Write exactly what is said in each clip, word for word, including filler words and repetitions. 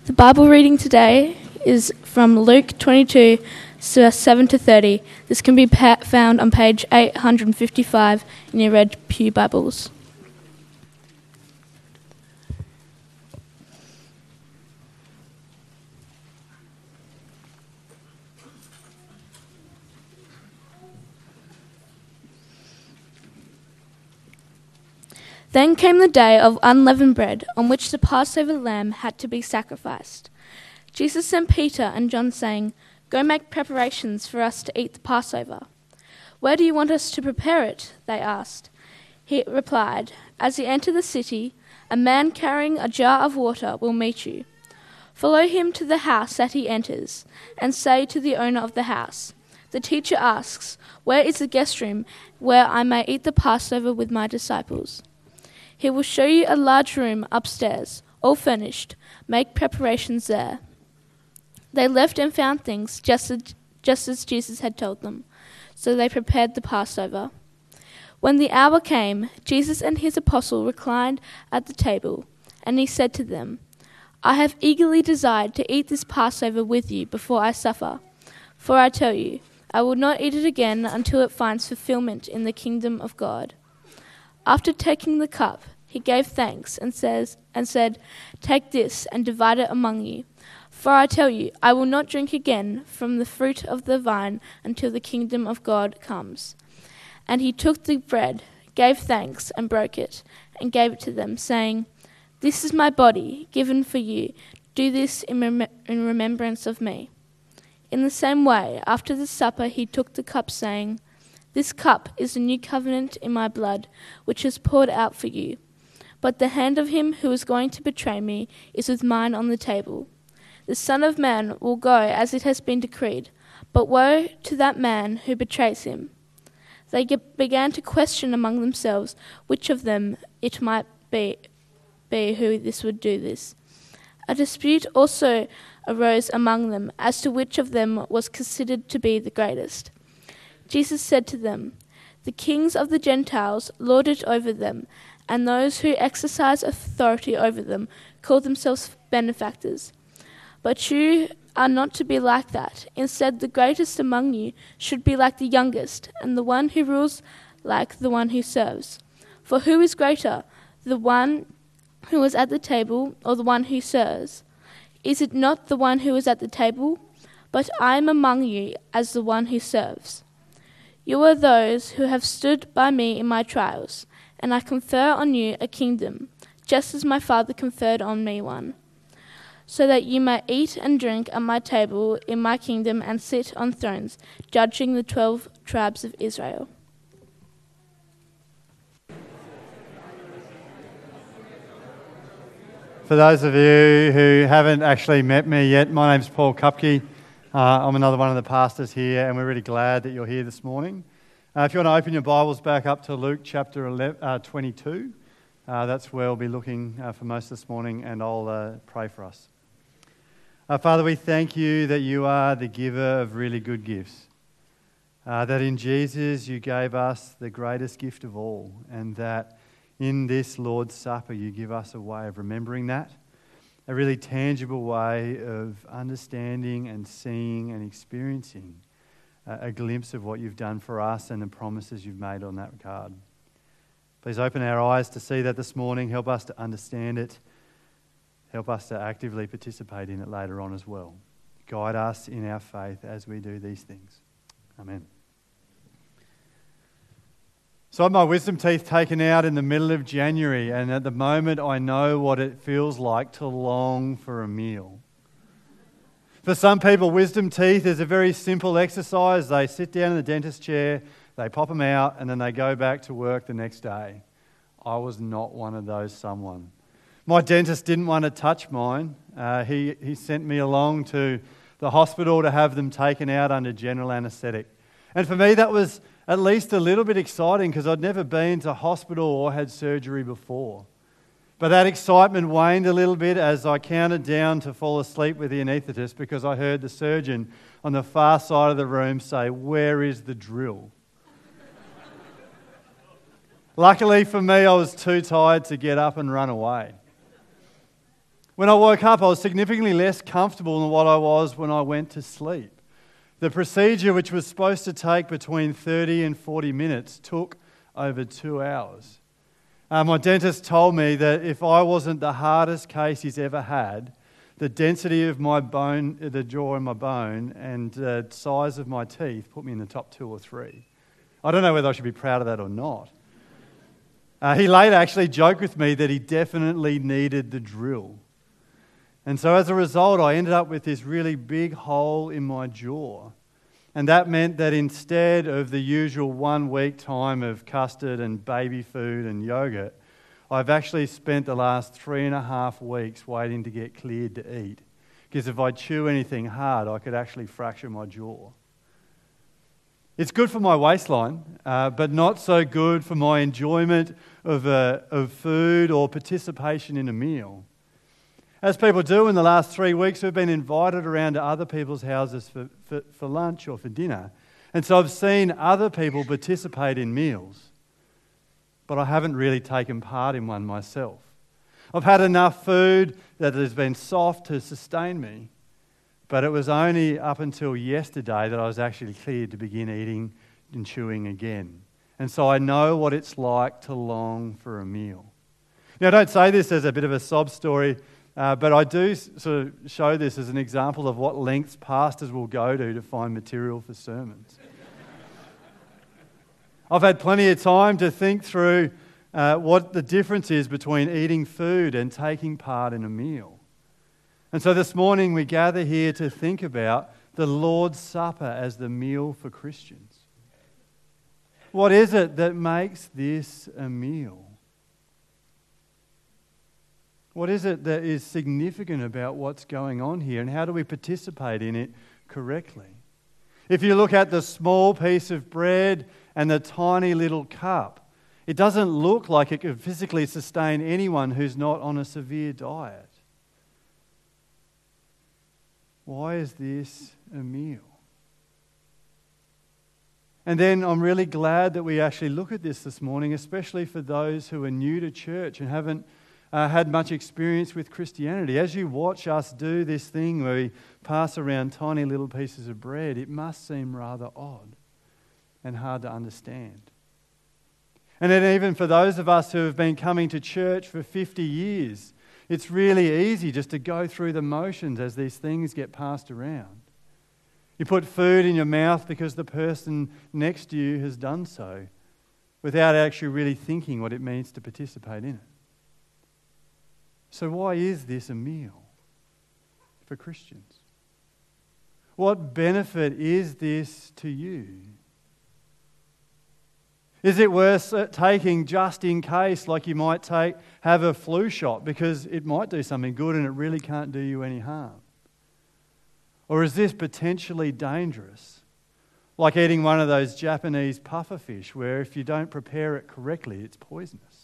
The Bible reading today is from Luke twenty-two, seven to thirty. This can be pa- found on page eight hundred fifty-five in your Red Pew Bibles. Then came the day of unleavened bread, on which the Passover lamb had to be sacrificed. Jesus sent Peter and John, saying, "Go make preparations for us to eat the Passover." "Where do you want us to prepare it?" they asked. He replied, "As you enter the city, a man carrying a jar of water will meet you. Follow him to the house that he enters, and say to the owner of the house, 'The teacher asks, where is the guest room where I may eat the Passover with my disciples?' He will show you a large room upstairs, all furnished. Make preparations there." They left and found things just as, just as Jesus had told them. So they prepared the Passover. When the hour came, Jesus and his apostles reclined at the table, and he said to them, "I have eagerly desired to eat this Passover with you before I suffer. For I tell you, I will not eat it again until it finds fulfillment in the kingdom of God." After taking the cup, he gave thanks and says and said, "Take this and divide it among you. For I tell you, I will not drink again from the fruit of the vine until the kingdom of God comes." And he took the bread, gave thanks, and broke it, and gave it to them, saying, "This is my body, given for you. Do this in, rem- in remembrance of me." In the same way, after the supper, he took the cup, saying, "This cup is the new covenant in my blood, which is poured out for you. But the hand of him who is going to betray me is with mine on the table. The Son of Man will go as it has been decreed, but woe to that man who betrays him." They get, began to question among themselves which of them it might be, be who this would do this. A dispute also arose among them as to which of them was considered to be the greatest. Jesus said to them, "The kings of the Gentiles lord it over them, and those who exercise authority over them call themselves benefactors. But you are not to be like that. Instead, the greatest among you should be like the youngest, and the one who rules like the one who serves. For who is greater, the one who is at the table or the one who serves? Is it not the one who is at the table? But I am among you as the one who serves. You are those who have stood by me in my trials, and I confer on you a kingdom, just as my Father conferred on me one, so that you may eat and drink at my table in my kingdom and sit on thrones, judging the twelve tribes of Israel." For those of you who haven't actually met me yet, my name's Paul Kupke. Uh, I'm another one of the pastors here, and we're really glad that you're here this morning. Uh, if you want to open your Bibles back up to Luke chapter eleven, uh, twenty-two, uh, that's where we'll be looking uh, for most this morning, and I'll uh, pray for us. Uh, Father, we thank you that you are the giver of really good gifts, uh, that in Jesus you gave us the greatest gift of all, and that in this Lord's Supper you give us a way of remembering that, a really tangible way of understanding and seeing and experiencing uh, a glimpse of what you've done for us and the promises you've made on that regard. Please open our eyes to see that this morning. Help us to understand it. Help us to actively participate in it later on as well. Guide us in our faith as we do these things. Amen. So I had my wisdom teeth taken out in the middle of January, and at the moment I know what it feels like to long for a meal. For some people, wisdom teeth is a very simple exercise. They sit down in the dentist chair, they pop them out, and then they go back to work the next day. I was not one of those someone. My dentist didn't want to touch mine. Uh, he, he sent me along to the hospital to have them taken out under general anaesthetic. And for me, that was at least a little bit exciting because I'd never been to hospital or had surgery before. But that excitement waned a little bit as I counted down to fall asleep with the anaesthetist because I heard the surgeon on the far side of the room say, "Where is the drill?" Luckily for me, I was too tired to get up and run away. When I woke up, I was significantly less comfortable than what I was when I went to sleep. The procedure, which was supposed to take between thirty and forty minutes, took over two hours. Uh, my dentist told me that if I wasn't the hardest case he's ever had, the density of my bone, the jaw in my bone, and the size of my teeth put me in the top two or three. I don't know whether I should be proud of that or not. Uh, he later actually joked with me that he definitely needed the drill. And so as a result, I ended up with this really big hole in my jaw. And that meant that instead of the usual one week time of custard and baby food and yogurt, I've actually spent the last three and a half weeks waiting to get cleared to eat. Because if I chew anything hard, I could actually fracture my jaw. It's good for my waistline, uh, but not so good for my enjoyment of, uh, of food or participation in a meal. As people do in the last three weeks, we've been invited around to other people's houses for, for, for lunch or for dinner. And so I've seen other people participate in meals, but I haven't really taken part in one myself. I've had enough food that has been soft to sustain me, but it was only up until yesterday that I was actually cleared to begin eating and chewing again. And so I know what it's like to long for a meal. Now, I don't say this as a bit of a sob story, Uh, but I do sort of show this as an example of what lengths pastors will go to to find material for sermons. I've had plenty of time to think through uh, what the difference is between eating food and taking part in a meal. And so this morning we gather here to think about the Lord's Supper as the meal for Christians. What is it that makes this a meal? What is it that is significant about what's going on here, and how do we participate in it correctly? If you look at the small piece of bread and the tiny little cup, it doesn't look like it could physically sustain anyone who's not on a severe diet. Why is this a meal? And then I'm really glad that we actually look at this this morning, especially for those who are new to church and haven't Uh, had much experience with Christianity. As you watch us do this thing where we pass around tiny little pieces of bread, it must seem rather odd and hard to understand. And then even for those of us who have been coming to church for fifty years, it's really easy just to go through the motions as these things get passed around. You put food in your mouth because the person next to you has done so, without actually really thinking what it means to participate in it. So why is this a meal for Christians? What benefit is this to you? Is it worth taking just in case, like you might take have a flu shot because it might do something good and it really can't do you any harm? Or is this potentially dangerous? Like eating one of those Japanese puffer fish where if you don't prepare it correctly, it's poisonous.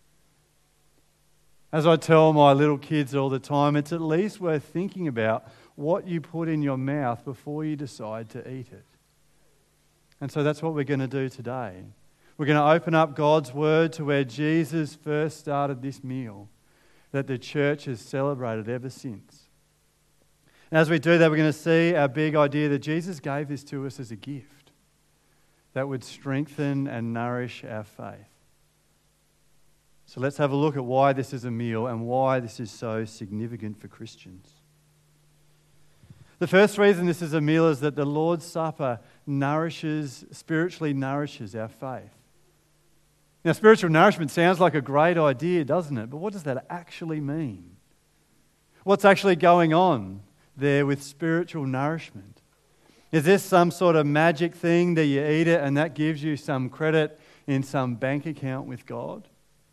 As I tell my little kids all the time, it's at least worth thinking about what you put in your mouth before you decide to eat it. And so that's what we're going to do today. We're going to open up God's Word to where Jesus first started this meal that the church has celebrated ever since. And as we do that, we're going to see our big idea that Jesus gave this to us as a gift that would strengthen and nourish our faith. So let's have a look at why this is a meal and why this is so significant for Christians. The first reason this is a meal is that the Lord's Supper nourishes, spiritually nourishes our faith. Now, spiritual nourishment sounds like a great idea, doesn't it? But what does that actually mean? What's actually going on there with spiritual nourishment? Is this some sort of magic thing that you eat it and that gives you some credit in some bank account with God?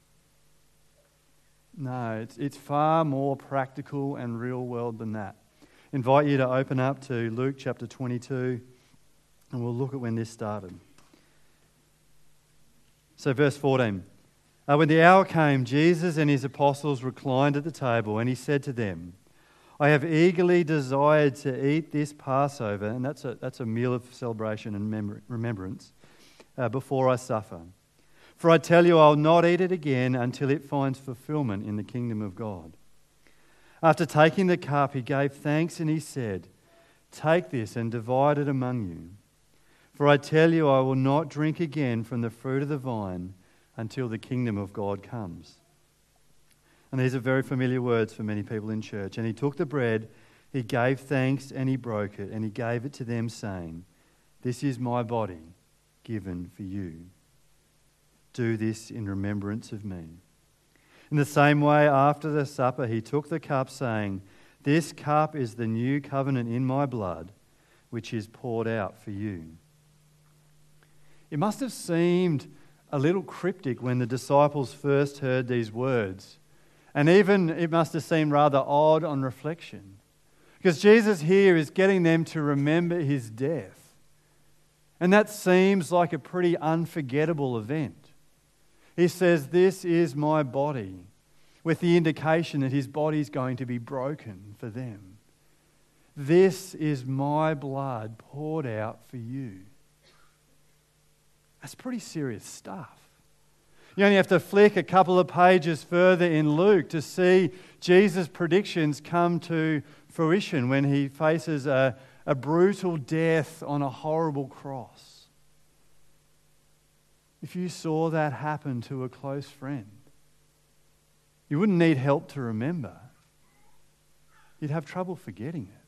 No, it's, it's far more practical and real world than that. I invite you to open up to Luke chapter twenty-two and we'll look at when this started. So verse fourteen. Uh, when the hour came, Jesus and his apostles reclined at the table and he said to them, I have eagerly desired to eat this Passover, and that's a, that's a meal of celebration and mem- remembrance, uh, before I suffer. For I tell you, I'll not eat it again until it finds fulfillment in the kingdom of God. After taking the cup, he gave thanks and he said, "Take this and divide it among you. For I tell you, I will not drink again from the fruit of the vine until the kingdom of God comes." And these are very familiar words for many people in church. And he took the bread, he gave thanks and he broke it, and he gave it to them, saying, "This is my body given for you. Do this in remembrance of me." In the same way, after the supper, he took the cup, saying, "This cup is the new covenant in my blood, which is poured out for you." It must have seemed a little cryptic when the disciples first heard these words. And even it must have seemed rather odd on reflection. Because Jesus here is getting them to remember his death. And that seems like a pretty unforgettable event. He says, "This is my body," with the indication that his body is going to be broken for them. "This is my blood poured out for you." That's pretty serious stuff. You only have to flick a couple of pages further in Luke to see Jesus' predictions come to fruition when he faces a, a brutal death on a horrible cross. If you saw that happen to a close friend, you wouldn't need help to remember. You'd have trouble forgetting it.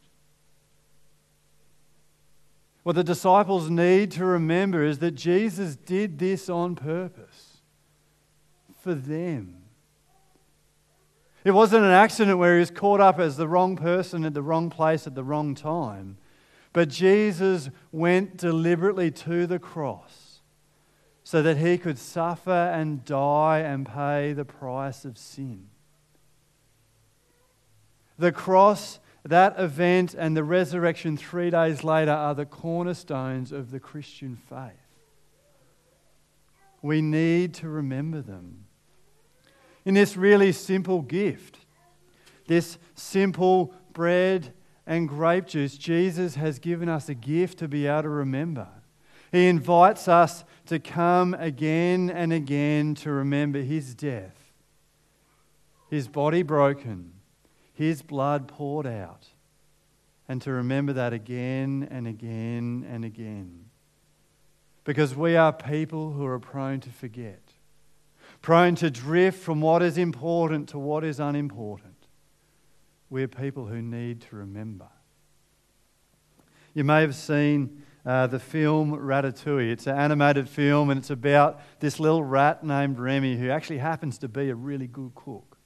What the disciples need to remember is that Jesus did this on purpose for them. It wasn't an accident where he was caught up as the wrong person at the wrong place at the wrong time, but Jesus went deliberately to the cross so that he could suffer and die and pay the price of sin. The cross, that event, and the resurrection three days later are the cornerstones of the Christian faith. We need to remember them. In this really simple gift, this simple bread and grape juice, Jesus has given us a gift to be able to remember. He invites us to come again and again to remember his death, his body broken, his blood poured out, and to remember that again and again and again. Because we are people who are prone to forget, prone to drift from what is important to what is unimportant. We're people who need to remember. You may have seen Uh, the film Ratatouille. It's an animated film and it's about this little rat named Remy who actually happens to be a really good cook.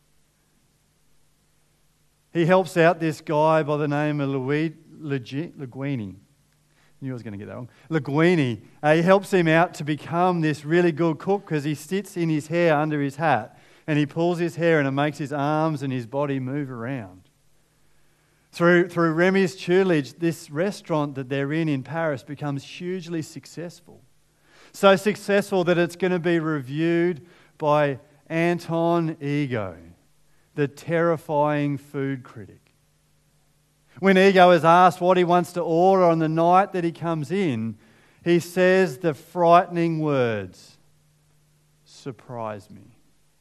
He helps out this guy by the name of Louis Linguini. I knew I was going to get that wrong. Linguini. Uh, he helps him out to become this really good cook because he sits in his hair under his hat and he pulls his hair and it makes his arms and his body move around. Through, through Remy's tutelage, this restaurant that they're in in Paris becomes hugely successful. So successful that it's going to be reviewed by Anton Ego, the terrifying food critic. When Ego is asked what he wants to order on the night that he comes in, he says the frightening words, "Surprise me."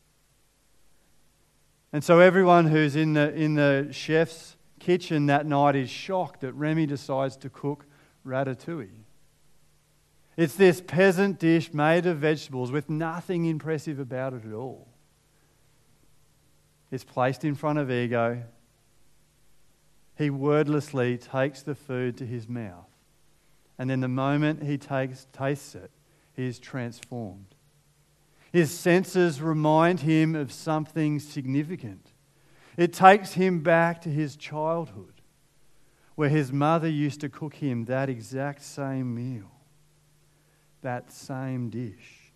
And so everyone who's in the in the chef's kitchen that night is shocked that Remy decides to cook ratatouille. It's this peasant dish made of vegetables with nothing impressive about it at all. It's placed in front of Ego. He wordlessly takes the food to his mouth. And then the moment he takes, tastes it, he is transformed. His senses remind him of something significant. It takes him back to his childhood, where his mother used to cook him that exact same meal, that same dish.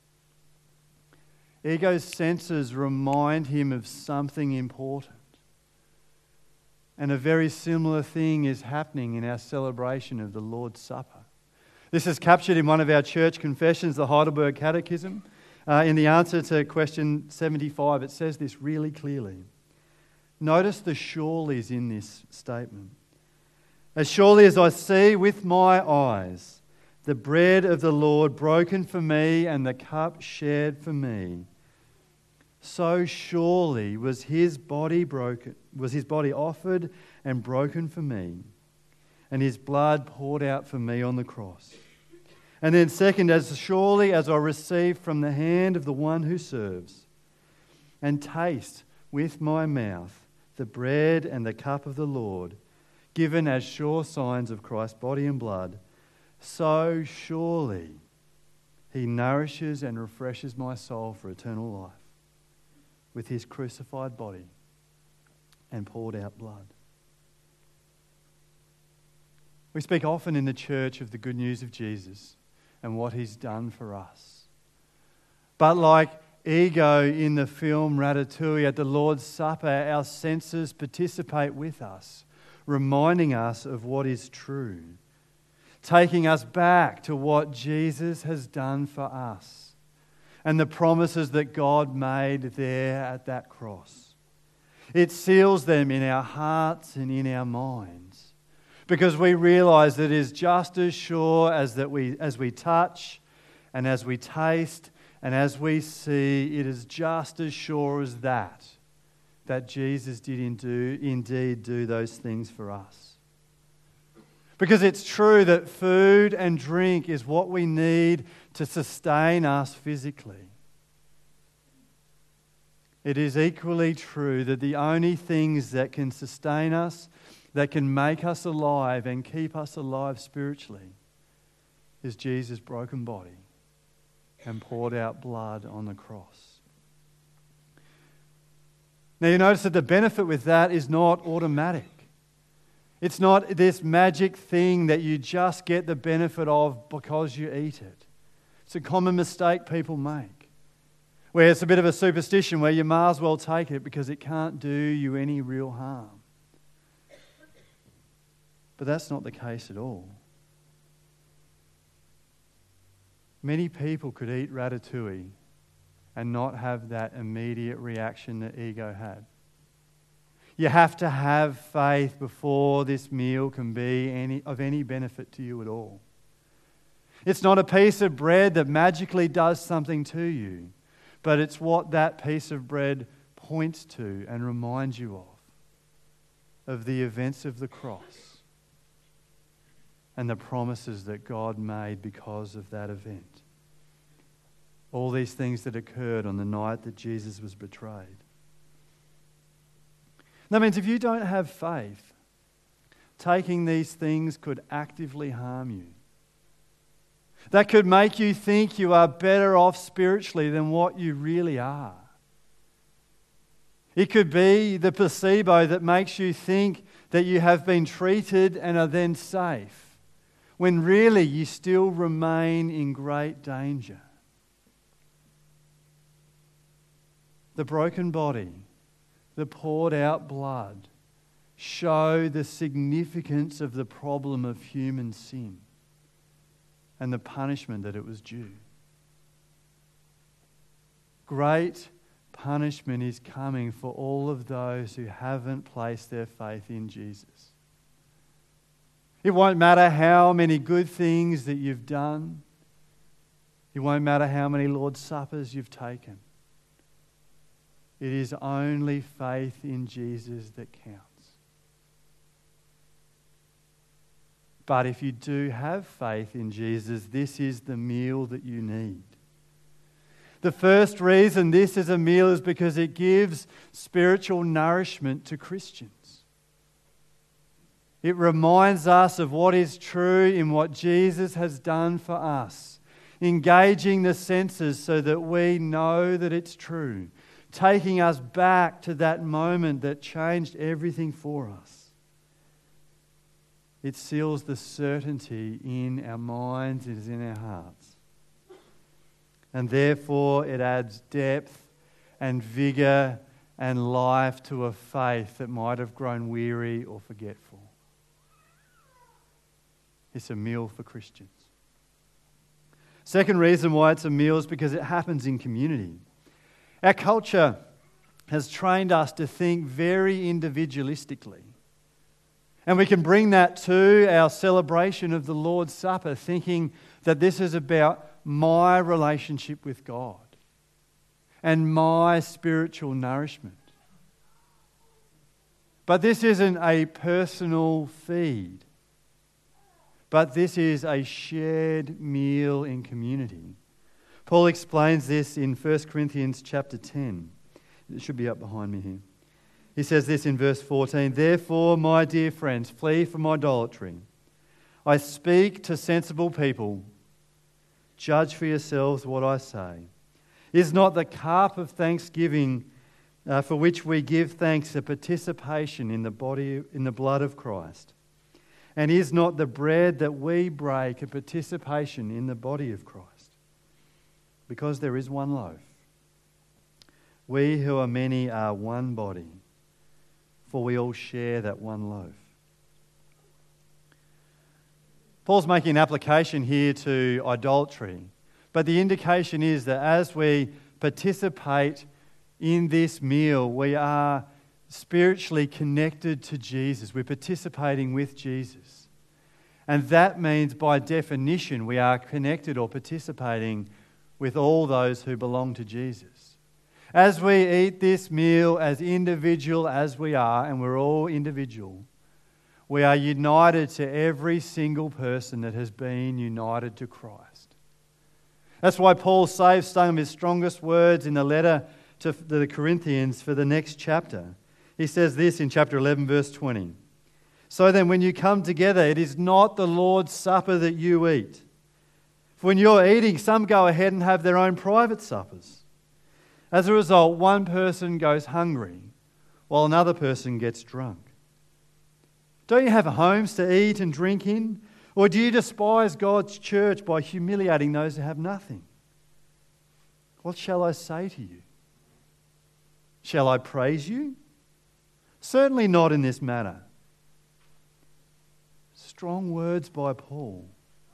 Ego's senses remind him of something important. And a very similar thing is happening in our celebration of the Lord's Supper. This is captured in one of our church confessions, the Heidelberg Catechism. Uh, in the answer to question seventy-five, it says this really clearly. Notice the surelys in this statement. "As surely as I see with my eyes the bread of the Lord broken for me and the cup shared for me, so surely was his body broken, was his body offered and broken for me, and his blood poured out for me on the cross. And then second, as surely as I receive from the hand of the one who serves, and taste with my mouth the bread and the cup of the Lord, given as sure signs of Christ's body and blood, so surely he nourishes and refreshes my soul for eternal life with his crucified body and poured out blood. We speak often in the church of the good news of Jesus and what he's done for us. But like Ego in the film Ratatouille, at the Lord's Supper, our senses participate with us, reminding us of what is true, taking us back to what Jesus has done for us and the promises that God made there at that cross. It seals them in our hearts and in our minds, because we realize that it is just as sure as that we as we touch and as we taste and as we see, it is just as sure as that, that Jesus did indeed do those things for us. Because it's true that food and drink is what we need to sustain us physically. It is equally true that the only things that can sustain us, that can make us alive and keep us alive spiritually, is Jesus' broken body and poured out blood on the cross. Now you notice that the benefit with that is not automatic. It's not this magic thing that you just get the benefit of because you eat it. It's a common mistake people make, where it's a bit of a superstition where you might as well take it because it can't do you any real harm. But that's not the case at all. Many people could eat ratatouille and not have that immediate reaction that Ego had. You have to have faith before this meal can be any, of any benefit to you at all. It's not a piece of bread that magically does something to you, but it's what that piece of bread points to and reminds you of, of the events of the cross and the promises that God made because of that event. All these things that occurred on the night that Jesus was betrayed. That means if you don't have faith, taking these things could actively harm you. That could make you think you are better off spiritually than what you really are. It could be the placebo that makes you think that you have been treated and are then safe, when really you still remain in great danger. The broken body, the poured out blood, show the significance of the problem of human sin and the punishment that it was due. Great punishment is coming for all of those who haven't placed their faith in Jesus. It won't matter how many good things that you've done. It won't matter how many Lord's Suppers you've taken. It is only faith in Jesus that counts. But if you do have faith in Jesus, this is the meal that you need. The first reason this is a meal is because it gives spiritual nourishment to Christians. It reminds us of what is true in what Jesus has done for us, engaging the senses so that we know that it's true, taking us back to that moment that changed everything for us. It seals the certainty in our minds, it is in our hearts. And therefore it adds depth and vigour and life to a faith that might have grown weary or forgetful. It's a meal for Christians. Second reason why it's a meal is because it happens in community. Our culture has trained us to think very individualistically. And we can bring that to our celebration of the Lord's Supper, thinking that this is about my relationship with God. and my spiritual nourishment. But this isn't a personal feed, but this is a shared meal in community. Paul explains this in First Corinthians chapter ten. It should be up behind me here. He says this in verse fourteen, "Therefore, my dear friends, flee from idolatry. I speak to sensible people. Judge for yourselves what I say. Is not the cup of thanksgiving uh, for which we give thanks a participation in the body, in the blood of Christ? And is not the bread that we break a participation in the body of Christ? Because there is one loaf. We who are many are one body, for we all share that one loaf." Paul's making an application here to idolatry, but the indication is that as we participate in this meal, we are spiritually connected to Jesus. We're participating with Jesus. And that means, by definition, we are connected or participating with all those who belong to Jesus. As we eat this meal, as individual as we are, and we're all individual, we are united to every single person that has been united to Christ. That's why Paul saves some of his strongest words in the letter to the Corinthians for the next chapter. He says this in chapter eleven, verse twenty. "So then, when you come together, it is not the Lord's supper that you eat. For when you're eating, some go ahead and have their own private suppers. As a result, one person goes hungry, while another person gets drunk. Don't you have homes to eat and drink in? Or do you despise God's church by humiliating those who have nothing? What shall I say to you? Shall I praise you? Certainly not in this matter." Strong words by Paul.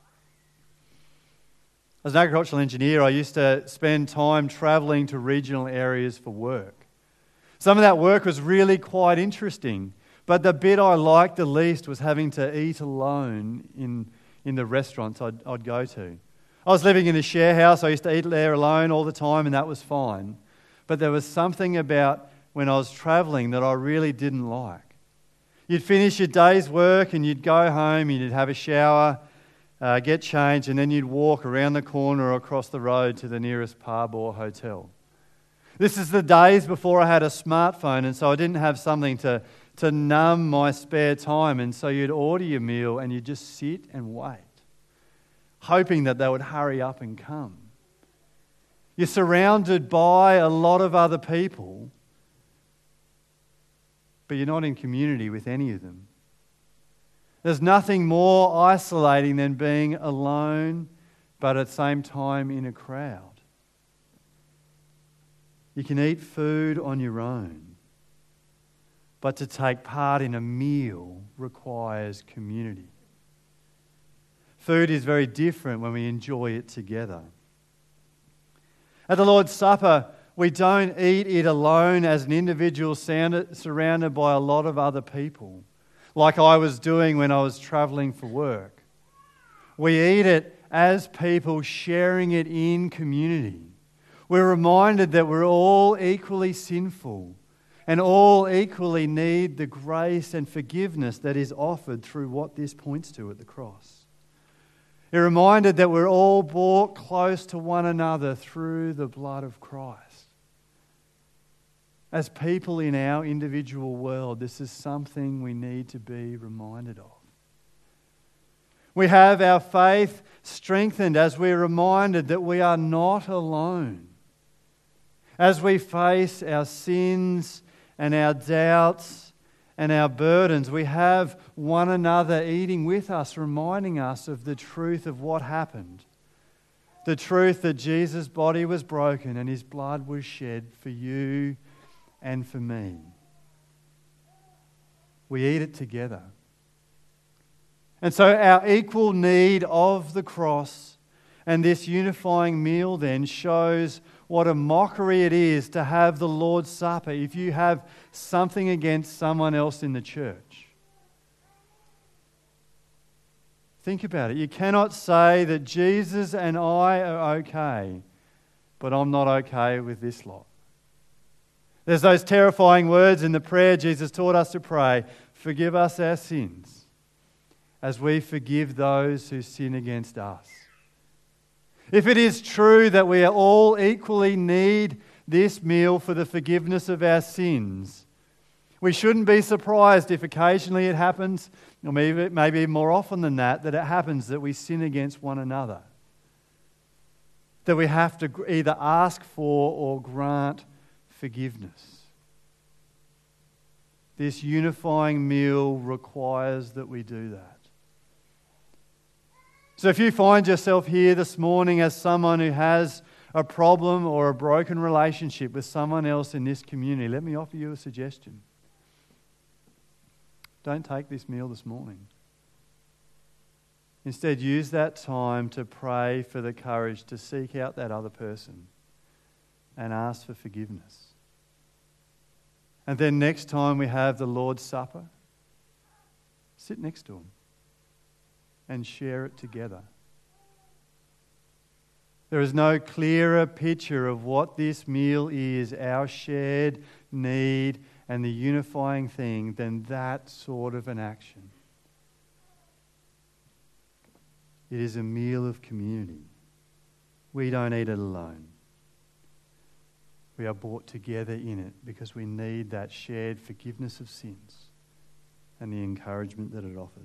As an agricultural engineer, I used to spend time travelling to regional areas for work. Some of that work was really quite interesting, but the bit I liked the least was having to eat alone in, in the restaurants I'd, I'd go to. I was living in a share house. I used to eat there alone all the time, and that was fine. But there was something about when I was travelling that I really didn't like. You'd finish your day's work and you'd go home, and you'd have a shower, uh, get changed, and then you'd walk around the corner or across the road to the nearest pub or hotel. This is the days before I had a smartphone, and so I didn't have something to, to numb my spare time, and so you'd order your meal and you'd just sit and wait, hoping that they would hurry up and come. You're surrounded by a lot of other people, but you're not in community with any of them. There's nothing more isolating than being alone, but at the same time in a crowd. You can eat food on your own, but to take part in a meal requires community. Food is very different when we enjoy it together. At the Lord's Supper, we don't eat it alone as an individual surrounded by a lot of other people, like I was doing when I was travelling for work. We eat it as people sharing it in community. We're reminded that we're all equally sinful and all equally need the grace and forgiveness that is offered through what this points to at the cross. We're reminded that we're all brought close to one another through the blood of Christ. As people in our individual world, this is something we need to be reminded of. We have our faith strengthened as we're reminded that we are not alone. As we face our sins and our doubts and our burdens, we have one another eating with us, reminding us of the truth of what happened. The truth that Jesus' body was broken and his blood was shed for you and for me. We eat it together. And so our equal need of the cross and this unifying meal then shows what a mockery it is to have the Lord's Supper if you have something against someone else in the church. Think about it. You cannot say that Jesus and I are okay, but I'm not okay with this lot. There's those terrifying words in the prayer Jesus taught us to pray, forgive us our sins as we forgive those who sin against us. If it is true that we all equally need this meal for the forgiveness of our sins, we shouldn't be surprised if occasionally it happens, or maybe, maybe more often than that, that it happens that we sin against one another. That we have to either ask for or grant forgiveness. This unifying meal requires that we do that. So if you find yourself here this morning as someone who has a problem or a broken relationship with someone else in this community, let me offer you a suggestion. Don't take this meal this morning. Instead, use that time to pray for the courage to seek out that other person and ask for forgiveness. And then next time we have the Lord's Supper, sit next to them and share it together. There is no clearer picture of what this meal is, our shared need and the unifying thing, than that sort of an action. It is a meal of community. We don't eat it alone. We are brought together in it because we need that shared forgiveness of sins and the encouragement that it offers.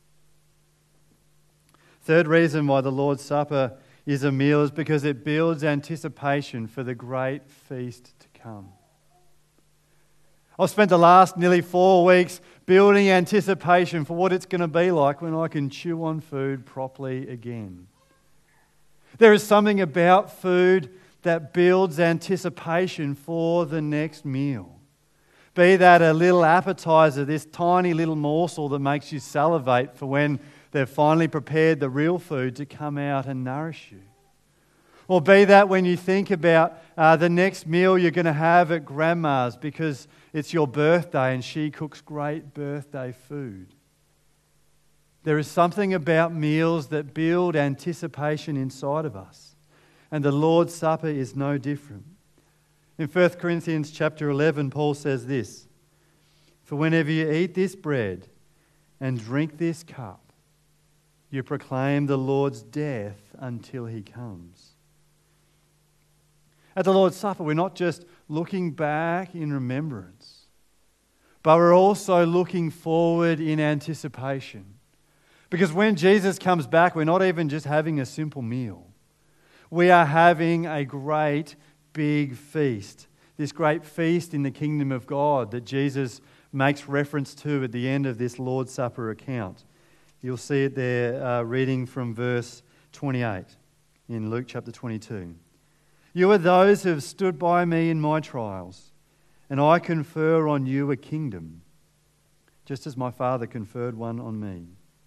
Third reason why the Lord's Supper is a meal is because it builds anticipation for the great feast to come. I've spent the last nearly four weeks building anticipation for what it's going to be like when I can chew on food properly again. There is something about food that builds anticipation for the next meal. Be that a little appetizer, this tiny little morsel that makes you salivate for when they've finally prepared the real food to come out and nourish you. Or be that when you think about uh, the next meal you're going to have at Grandma's because it's your birthday and she cooks great birthday food. There is something about meals that build anticipation inside of us. And the Lord's Supper is no different. In First Corinthians chapter eleven, Paul says this, "For whenever you eat this bread and drink this cup, you proclaim the Lord's death until he comes." At the Lord's Supper, we're not just looking back in remembrance, but we're also looking forward in anticipation. Because when Jesus comes back, we're not even just having a simple meal. We are having a great big feast. This great feast in the kingdom of God that Jesus makes reference to at the end of this Lord's Supper account. You'll see it there uh, reading from verse twenty-eight in Luke chapter twenty-two. "You are those who have stood by me in my trials, and I confer on you a kingdom, just as my Father conferred one on me,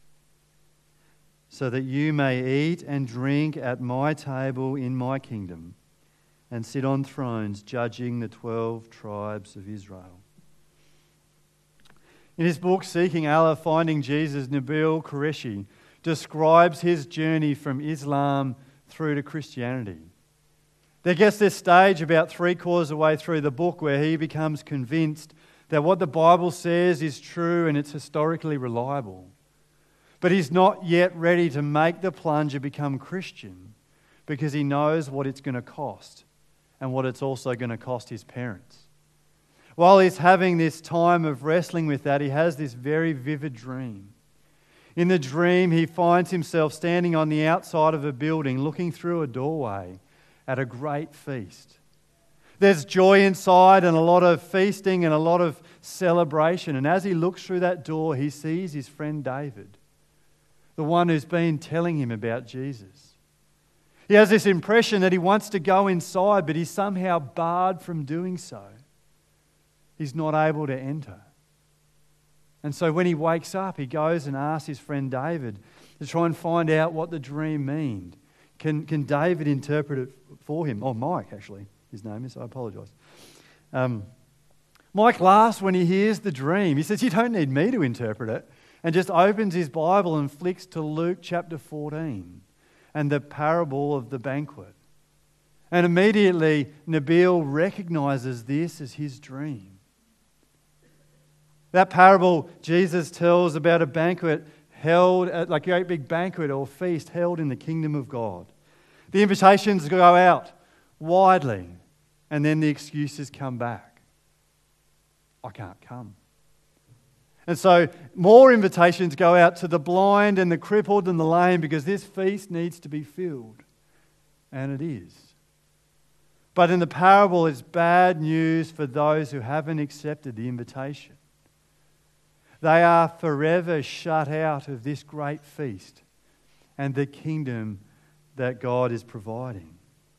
so that you may eat and drink at my table in my kingdom and sit on thrones judging the twelve tribes of Israel." In his book, Seeking Allah, Finding Jesus, Nabil Qureshi describes his journey from Islam through to Christianity. There gets this stage about three quarters of the way through the book where he becomes convinced that what the Bible says is true and it's historically reliable. But he's not yet ready to make the plunge and become Christian because he knows what it's going to cost and what it's also going to cost his parents. While he's having this time of wrestling with that, he has this very vivid dream. In the dream, he finds himself standing on the outside of a building looking through a doorway at a great feast. There's joy inside and a lot of feasting and a lot of celebration. And as he looks through that door, he sees his friend David, the one who's been telling him about Jesus. He has this impression that he wants to go inside, but he's somehow barred from doing so. He's not able to enter. And so when he wakes up, he goes and asks his friend David to try and find out what the dream means. Can, can David interpret it for him? Oh, Mike, actually, his name is. I apologise. Um, Mike laughs when he hears the dream. He says, "You don't need me to interpret it," and just opens his Bible and flicks to Luke chapter fourteen and the parable of the banquet. And immediately, Nabil recognizes this as his dream. That parable Jesus tells about a banquet held, at, like a great big banquet or feast held in the kingdom of God. The invitations go out widely, and then the excuses come back. I can't come. And so more invitations go out to the blind and the crippled and the lame because this feast needs to be filled. And it is. But in the parable, it's bad news for those who haven't accepted the invitation. They are forever shut out of this great feast and the kingdom that God is providing.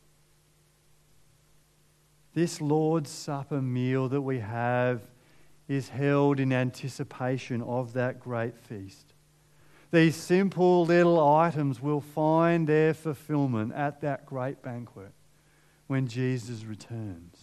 This Lord's Supper meal that we have is held in anticipation of that great feast. These simple little items will find their fulfillment at that great banquet when Jesus returns.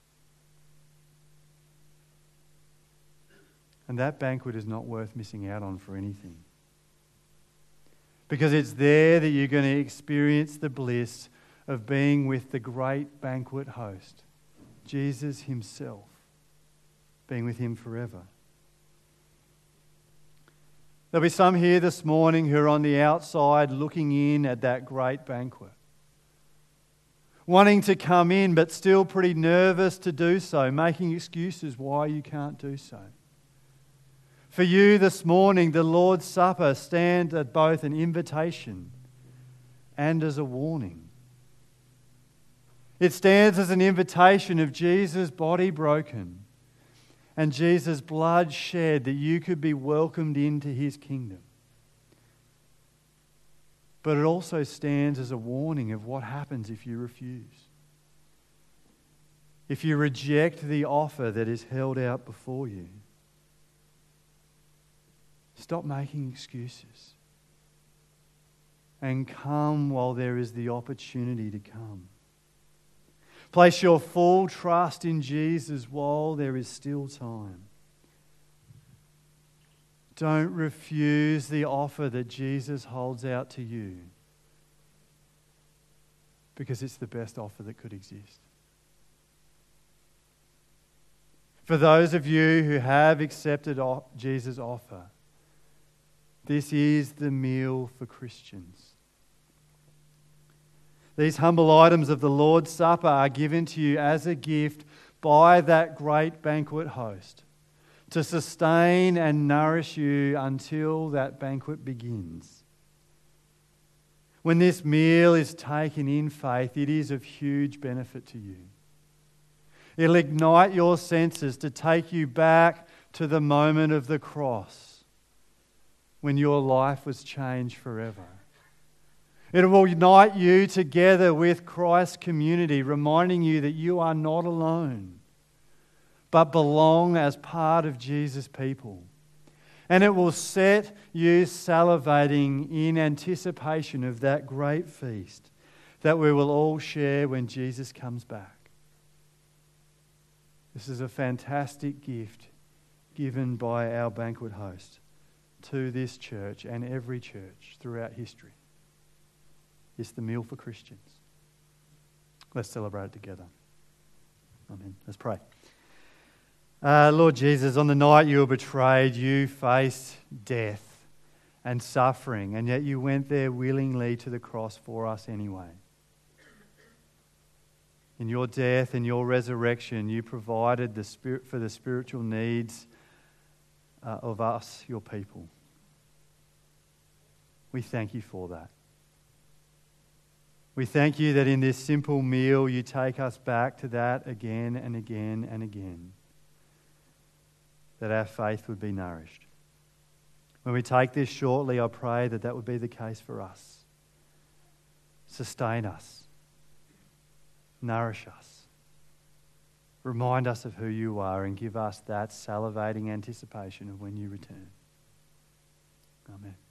And that banquet is not worth missing out on for anything. Because it's there that you're going to experience the bliss of being with the great banquet host, Jesus himself, being with him forever. There'll be some here this morning who are on the outside looking in at that great banquet, wanting to come in but still pretty nervous to do so, making excuses why you can't do so. For you this morning, the Lord's Supper stands as both an invitation and as a warning. It stands as an invitation of Jesus' body broken and Jesus' blood shed that you could be welcomed into his kingdom. But it also stands as a warning of what happens if you refuse. If you reject the offer that is held out before you. Stop making excuses and come while there is the opportunity to come. Place your full trust in Jesus while there is still time. Don't refuse the offer that Jesus holds out to you because it's the best offer that could exist. For those of you who have accepted Jesus' offer, this is the meal for Christians. These humble items of the Lord's Supper are given to you as a gift by that great banquet host to sustain and nourish you until that banquet begins. When this meal is taken in faith, it is of huge benefit to you. It'll ignite your senses to take you back to the moment of the cross, when your life was changed forever. It will unite you together with Christ's community, reminding you that you are not alone, but belong as part of Jesus' people. And it will set you salivating in anticipation of that great feast that we will all share when Jesus comes back. This is a fantastic gift given by our banquet host to this church and every church throughout history. It's the meal for Christians. Let's celebrate it together. Amen. Let's pray. Uh, Lord Jesus, on the night you were betrayed, you faced death and suffering, and yet you went there willingly to the cross for us anyway. In your death and your resurrection, you provided the spirit for the spiritual needs uh, of us, your people. We thank you for that. We thank you that in this simple meal you take us back to that again and again and again, that our faith would be nourished. When we take this shortly, I pray that that would be the case for us. Sustain us. Nourish us. Remind us of who you are and give us that salivating anticipation of when you return. Amen.